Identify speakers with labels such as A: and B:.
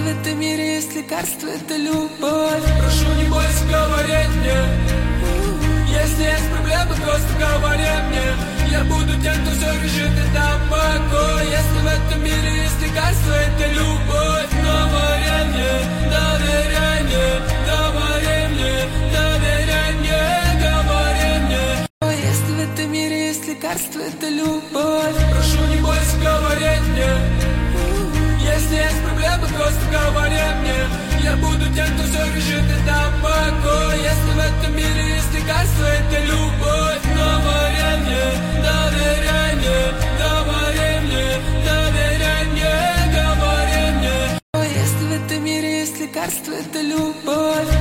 A: этом мире есть лекарство, это любовь.
B: Прошу, не бойся, говори мне. Если есть проблемы, просто говори мне. Я буду тем, кто все решит и дам покой. Если в этом мире есть лекарство, это любовь. Говори мне, доверяй мне, говори мне, доверяй мне, говори мне.
A: Если в этом мире есть лекарство, это любовь.
B: Прошу, не бойся, говори мне. Если есть проблемы, просто говори мне. Я буду тем, кто все решит и дам покой. Если в этом мире есть лекарство, это любовь. Говори мне, доверяй мне, говори мне, доверяй мне, говори мне.
A: Если в этом мире есть лекарство, это любовь.